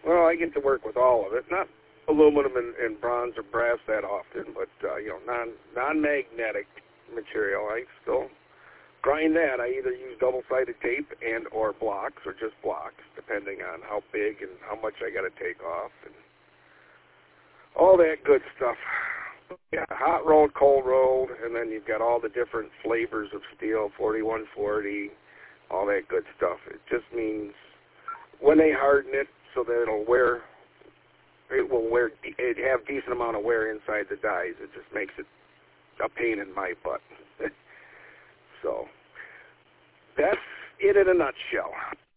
well, I get to work with all of it. Not aluminum and bronze or brass that often, but, non-magnetic material. I still grind that. I either use double-sided tape and or blocks or just blocks, depending on how big and how much I got to take off and all that good stuff. Yeah, hot rolled, cold rolled, and then you've got all the different flavors of steel, 4140, all that good stuff. It just means when they harden it so that it have decent amount of wear inside the dies. It just makes it a pain in my butt. So that's it in a nutshell.